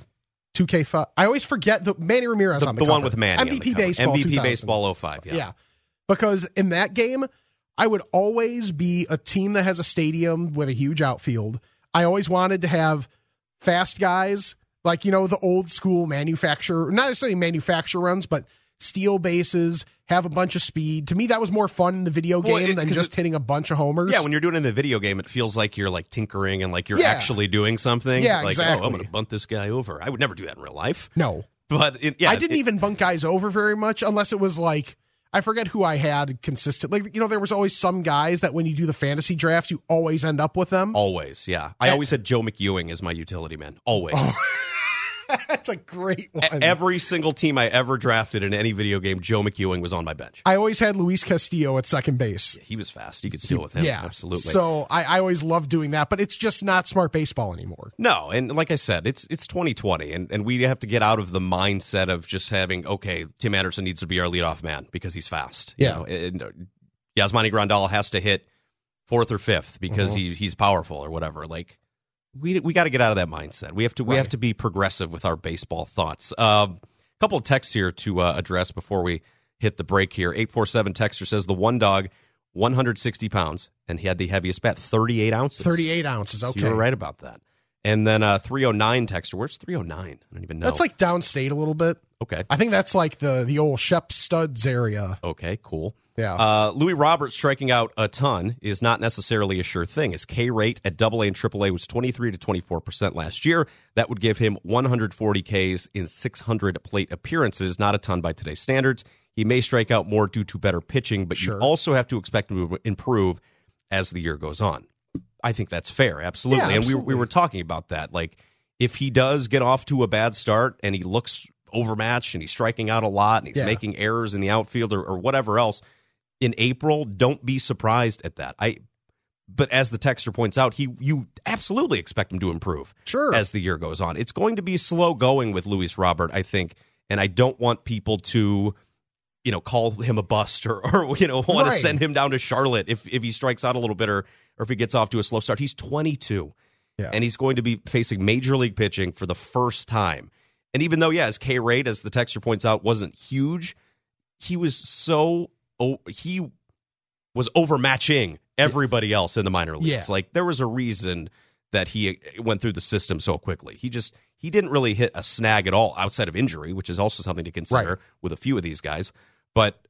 two K five. I always forget the Manny Ramirez the, on the, the cover. one with Manny. M V P on the Baseball. M V P Baseball oh five. Yeah. yeah. Because in that game, I would always be a team that has a stadium with a huge outfield. I always wanted to have fast guys, like, you know, the old school manufacturer, not necessarily manufacturer runs, but steal bases, have a bunch of speed. To me, that was more fun in the video game well, it, than just it, hitting a bunch of homers. Yeah, when you're doing it in the video game, it feels like you're like tinkering and like you're yeah. actually doing something. Yeah, like, exactly. oh, I'm going to bunt this guy over. I would never do that in real life. No. But it, yeah, I didn't it, even bunt guys over very much unless it was like, I forget who I had consistent. Like, you know, there was always some guys that when you do the fantasy draft, you always end up with them. Always, yeah. I and, always had Joe McEwing as my utility man. Always. Oh. That's a great one. Every single team I ever drafted in any video game, Joe McEwing was on my bench. I always had Luis Castillo at second base. Yeah, he was fast. You could steal with him. Yeah, absolutely. So I, I always loved doing that, but it's just not smart baseball anymore. No, and like I said, it's it's twenty twenty, and, and we have to get out of the mindset of just having, okay, Tim Anderson needs to be our leadoff man because he's fast. Yeah. You know, and Yasmani Grandal has to hit fourth or fifth because uh-huh. he he's powerful or whatever. Like, We we got to get out of that mindset. We have to we right. have to be progressive with our baseball thoughts. A uh, couple of texts here to uh, address before we hit the break here. eight four seven texter says the one dog, one hundred sixty pounds, and he had the heaviest bat, thirty-eight ounces. thirty-eight ounces, okay. So you were right about that. And then uh, three oh nine texter. Where's three oh nine? I don't even know. That's like downstate a little bit. Okay. I think that's like the, the old Shep Studs area. Okay, cool. Yeah. Uh, Louis Roberts striking out a ton is not necessarily a sure thing. His K rate at double A and triple A was twenty-three to twenty-four percent last year. That would give him one hundred forty Ks in six hundred plate appearances, not a ton by today's standards. He may strike out more due to better pitching, but sure. you also have to expect him to improve as the year goes on. I think that's fair, absolutely. Yeah, absolutely. And we, we were talking about that. Like, if he does get off to a bad start and he looks overmatched and he's striking out a lot and he's yeah. making errors in the outfield or, or whatever else, in April, don't be surprised at that. I, but as the texter points out, he you absolutely expect him to improve sure. as the year goes on. It's going to be slow going with Luis Robert, I think, and I don't want people to, you know, call him a bust or, or you know, want right. to send him down to Charlotte if, if he strikes out a little bit or, or if he gets off to a slow start. He's twenty-two, yeah. and he's going to be facing major league pitching for the first time. And even though, yeah, his K rate, as the texter points out, wasn't huge, he was so... Oh, he was overmatching everybody else in the minor leagues. Yeah. Like, there was a reason that he went through the system so quickly. He just he didn't really hit a snag at all outside of injury, which is also something to consider right. with a few of these guys. But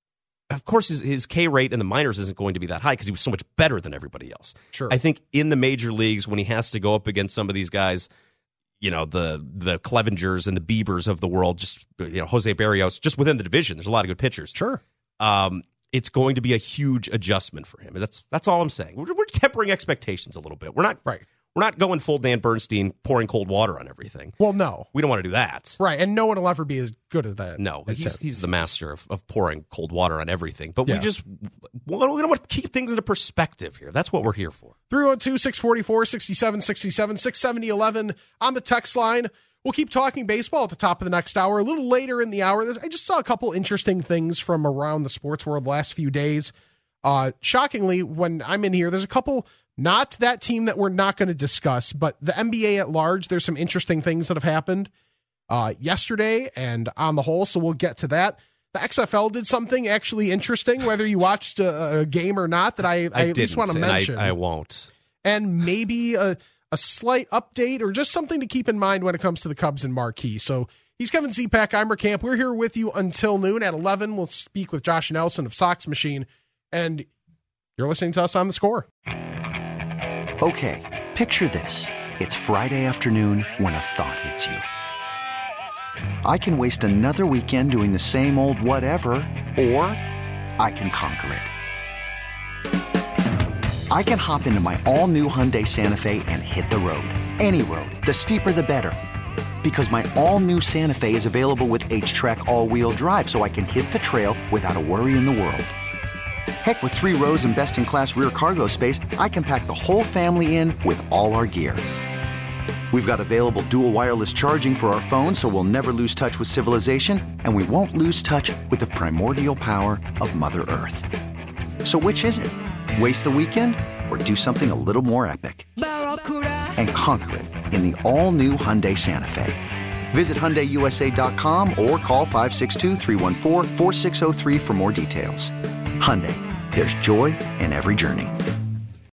of course, his, his K rate in the minors isn't going to be that high because he was so much better than everybody else. Sure. I think in the major leagues, when he has to go up against some of these guys, you know, the the Clevengers and the Biebers of the world, just, you know, Jose Barrios, just within the division, there's a lot of good pitchers. Sure. Um, it's going to be a huge adjustment for him. That's that's all I'm saying. We're, we're tempering expectations a little bit. We're not right. We're not going full Dan Bernstein, pouring cold water on everything. Well, no, we don't want to do that. Right, and no one will ever be as good as that. No, he's, he's the master of, of pouring cold water on everything. But yeah. we just we want to keep things into perspective here. That's what we're here for. three oh two, six four four, six seven six seven, six seventy, eleven on the text line. We'll keep talking baseball at the top of the next hour. A little later in the hour, I just saw a couple interesting things from around the sports world the last few days. Uh, shockingly, when I'm in here, there's a couple, not that team that we're not going to discuss, but the N B A at large, there's some interesting things that have happened uh, yesterday and on the whole, so we'll get to that. The X F L did something actually interesting, whether you watched a, a game or not, that I, I, I at least want to mention. I, I won't. And maybe a... a slight update or just something to keep in mind when it comes to the Cubs and Marquee. So he's Kevin Zipak. I'm Rick Camp. We're here with you until noon. At eleven, we'll speak with Josh Nelson of Sox Machine. And you're listening to us on The Score. Okay, picture this. It's Friday afternoon when a thought hits you. I can waste another weekend doing the same old whatever, or I can conquer it. I can hop into my all-new Hyundai Santa Fe and hit the road. Any road. The steeper, the better. Because my all-new Santa Fe is available with H-Track all-wheel drive, so I can hit the trail without a worry in the world. Heck, with three rows and best-in-class rear cargo space, I can pack the whole family in with all our gear. We've got available dual wireless charging for our phones, so we'll never lose touch with civilization, and we won't lose touch with the primordial power of Mother Earth. So which is it? Waste the weekend or do something a little more epic and conquer it in the all-new Hyundai Santa Fe. Visit Hyundai U S A dot com or call five six two, three one four, four six zero three for more details. Hyundai, there's joy in every journey.